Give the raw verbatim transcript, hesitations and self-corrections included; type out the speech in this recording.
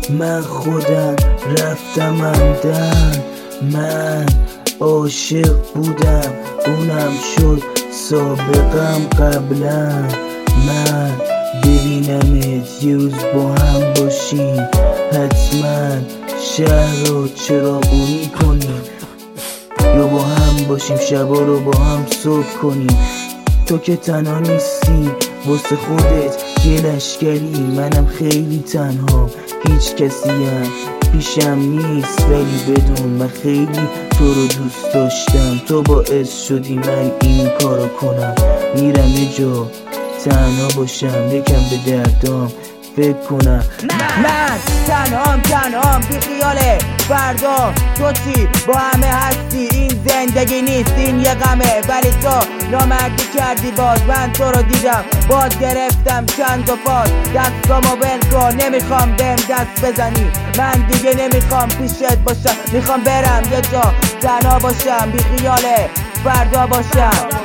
من خودم رفتم اندن، من عاشق بودم اونم شد سابقم قبلا. من ببینمت یه روز با هم باشیم، حتما شهر رو چراغونی کنیم، یا با هم باشیم شبا رو با هم صبح کنیم. تو که تنها نیستی واسه خودت یه لشکری، منم خیلی تنها هیچ کسی هم پیشم نیست، ولی بدون من خیلی تو رو دوست داشتم. تو باعث شدی من این کارو کنم، میرم یه جا تنها باشم یکم به دردام فکر کنم. من تنهام تنهام بی خیاله فردا تو چی با همه هستی، این زندگی نیست این یه غمه، ولی تو نامردی کردی باز. من تو رو دیدم باز گرفتم چند و فاز، دستامو بل کن نمیخوام بهم دست بزنی، من دیگه نمیخوام پیشت باشم، میخوام برم یه جا تنها باشم بی خیاله فردا باشم.